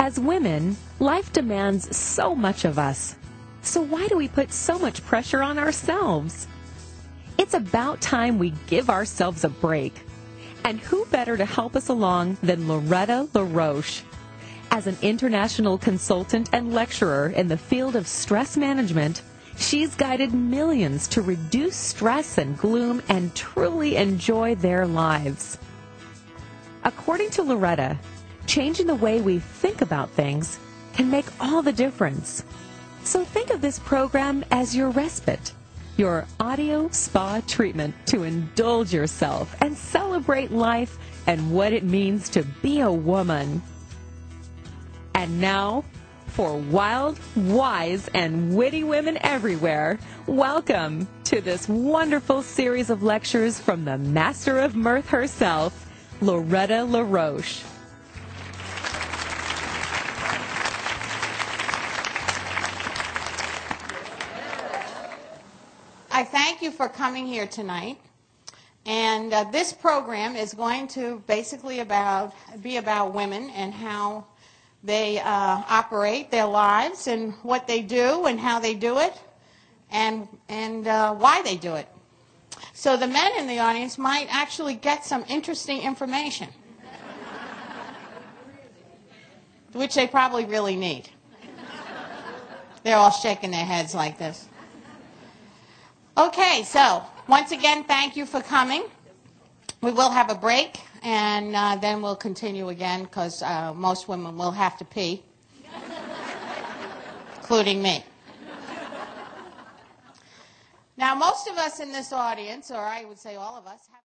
As women, life demands so much of us. So why do we put so much pressure on ourselves? It's about time we give ourselves a break. And who better to help us along than Loretta LaRoche? As an international consultant and lecturer in the field of stress management, she's guided millions to reduce stress and gloom and truly enjoy their lives. According to Loretta, changing the way we think about things can make all the difference. So think of this program as your respite, your audio spa treatment to indulge yourself and celebrate life and what it means to be a woman. And now, for wild, wise, and witty women everywhere, welcome to this wonderful series of lectures from the master of mirth herself, Loretta LaRoche. I thank you for coming here tonight. And this program is going to basically be about women and how they operate their lives and what they do and how they do it and why they do it. So the men in the audience might actually get some interesting information, which they probably really need. They're all shaking their heads like this. Okay, so once again, thank you for coming. We will have a break, and then we'll continue again because most women will have to pee, including me. Now, most of us in this audience, or I would say all of us, have